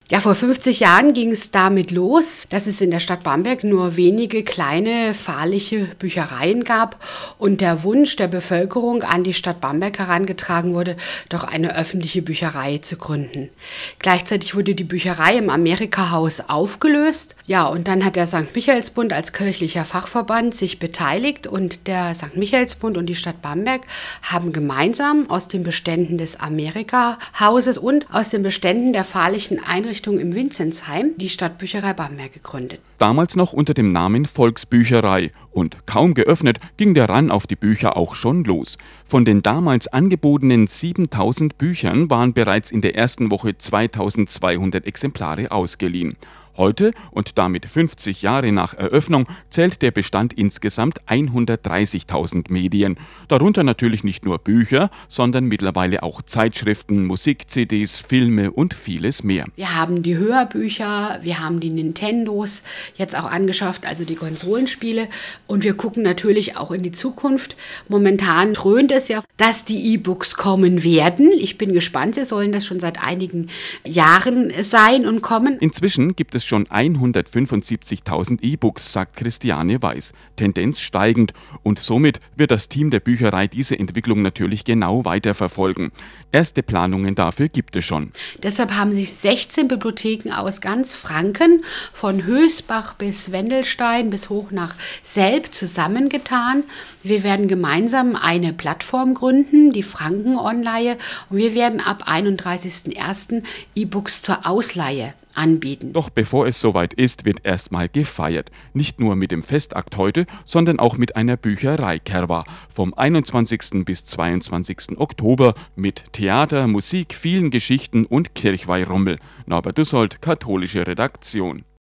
Ja, vor 50 Jahren ging es damit los, dass es in der Stadt Bamberg nur wenige kleine pfarrliche Büchereien gab und der Wunsch der Bevölkerung an die Stadt Bamberg herangetragen wurde, doch eine öffentliche Bücherei zu gründen. Gleichzeitig wurde die Bücherei im Amerika-Haus aufgelöst. Ja, und dann hat der St. Michaelsbund als kirchlicher Fachverband sich beteiligt und der St. Michaelsbund und die Stadt Bamberg haben gemeinsam aus den Beständen des Amerika-Hauses und aus den Beständen der pfarrlichen Einrichtungen im Vinzenzheim die Stadtbücherei Bamberg gegründet. Damals noch unter dem Namen Volksbücherei und kaum geöffnet ging der Run auf die Bücher auch schon los. Von den damals angebotenen 7000 Büchern waren bereits in der ersten Woche 2200 Exemplare ausgeliehen. Heute und damit 50 Jahre nach Eröffnung zählt der Bestand insgesamt 130.000 Medien. Darunter natürlich nicht nur Bücher, sondern mittlerweile auch Zeitschriften, Musik-CDs, Filme und vieles mehr. Wir haben die Hörbücher, wir haben die Nintendos jetzt auch angeschafft, also die Konsolenspiele. Und wir gucken natürlich auch in die Zukunft. Momentan dröhnt es ja, dass die E-Books kommen werden. Ich bin gespannt, sie sollen das schon seit einigen Jahren sein und kommen. Inzwischen gibt es schon 175.000 E-Books, sagt Christiane Weiß. Tendenz steigend und somit wird das Team der Bücherei diese Entwicklung natürlich genau weiterverfolgen. Erste Planungen dafür gibt es schon. Deshalb haben sich 16 Bibliotheken aus ganz Franken, von Hösbach bis Wendelstein bis hoch nach Selb zusammengetan. Wir werden gemeinsam eine Plattform gründen, die Franken-Online, und wir werden ab 31.01. E-Books zur Ausleihe anbieten. Doch bevor es soweit ist, wird erstmal gefeiert. Nicht nur mit dem Festakt heute, sondern auch mit einer Bücherei-Kerwa vom 21. bis 22. Oktober mit Theater, Musik, vielen Geschichten und Kirchweihrummel. Norbert Dussold, katholische Redaktion.